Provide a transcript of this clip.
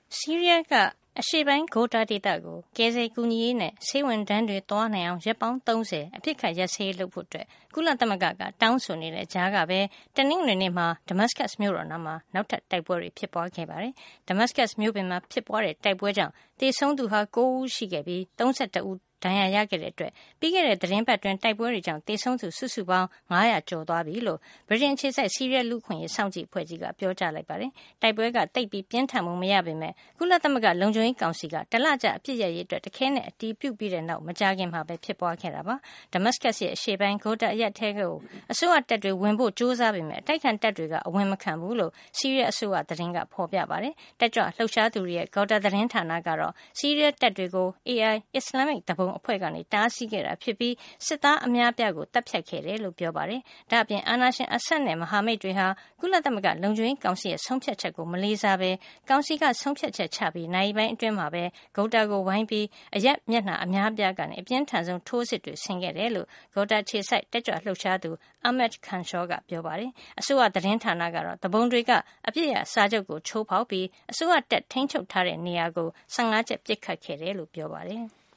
ဆီးရီးယားကအရှေ့ပိုင်းဂိုတာဒေသကိုကယ်ဆယ်ကူညီရေးနဲ့ဆေးဝန်ထမ်းတွေသွားနိုင်အောင်ရက်ပေါင်း30အဖြစ်ခတ်ရပ်စဲရေးလုပ်ဖို့ကုလသမဂ္ဂကတောင်းဆိုနေတဲ့ကြားကပဲတနင်္ဂနွေနေ့မှာဒမတ်စကတ်မြို့တော်နားမှာနောက်ထပ်တိုက်ပွဲတွေဖြစ်ပွားခဲ့ပါတယ်။ဒမတ်စကတ်မြို့ပြင်မှာဖြစ်ပွားတဲ့တိုက်ပွဲကြောင့်သေဆုံးသူဟာ9ဦးရှိခဲ့ပြီး32ဦးဒဏ်ရာရခဲ့တဲ့အတွက်ပြီးခဲ့တဲ့သတင်းပတ်တွင်တိုက်ပွဲတွေကြောင့်သေဆုံးသူစုစုပေါင်း900ကျော်သွားပြီလို့ဗြိတိန်အခြေစိုက်ဆီးရီးယားလူ့အခွင့်အရေးစောင့်ကြည့်အဖွဲ့ကြီးကပြောကြားလိုက်ပါတယ်။တိုက်ပွဲကတိတ်ပြီးပြင်းထန်မှုမရပေမဲ့ကုလသမဂ္ဂလုံခြုံရေးကောင်စီကတလကြာအပြစ်ရရေးအတွက်တခဲနဲ့အတီးပြုတ်ပြီးတဲ့နောက်မကြာခင်မှာပဲဖြစ်ပွားခဲ့တာပါ။ဒမတ်စကတ်ရဲ့အရှေ့ပိုင်းဂိုတာအရပ်ထဲကိုအစိုးရတပ်တွေဝင်ဖို့ကြိုးစားပေမဲ့အတိုက်ခံတပ်တွေကအဝင်မခံဘူးလို့ဆီးရီးယားအစိုးရသတင်းကဖော်ပြပါတယ်။တက်ကြွလှုပ်ရှားသူတွေရဲ့ဂိုတာသတင်းဌာနကတော့ဆီးရီးယားတပ်တွေကို AI အစ္စလာမစ်တဘုံအဖွဲ့ကနေတားဆီးခဲ့တာဖြစ်ပြီးစစ်သားအများအပြားကိုတပ်ဖြတ်ခဲ့တယ်လို့ပြောပါတယ်။ဒါ့အပြင်အာဏာရှင်အဆက်နဲ့မဟာမိတ်တွေဟာကုလသမဂ္ဂလုံခြုံရေးကောင်စီရဲ့ဆုံးဖြတ်ချက်ကိုမလေးစားဘဲကောင်စီကဆုံးဖြတ်ချက်ချပြီးနိုင်ပိုင်းအတွင်းမှာပဲဂိုတာကိုဝိုင်းပြီးအရက်မျက်နှာအများအပြားကနေအပြင်းထန်ဆုံးထိုးစစ်တွေဆင်ခဲ့တယ်လို့ဂိုတာခြေစိုက်တက်ကြွလှုပ်ရှားသူ Ahmed Khanshaw ကပြောပါတယ်။အစိုးရသတင်းဌာနကတော့တဘုံတွေကအပြစ်ရစာချုပ်ကိုချိုးဖောက်ပြီးအစိုးရတပ်ထိန်းချုပ်ထားတဲ့နေရာကို15ချက်ပစ်ခတ်ခဲ့တယ်လို့ပြောပါတယ်။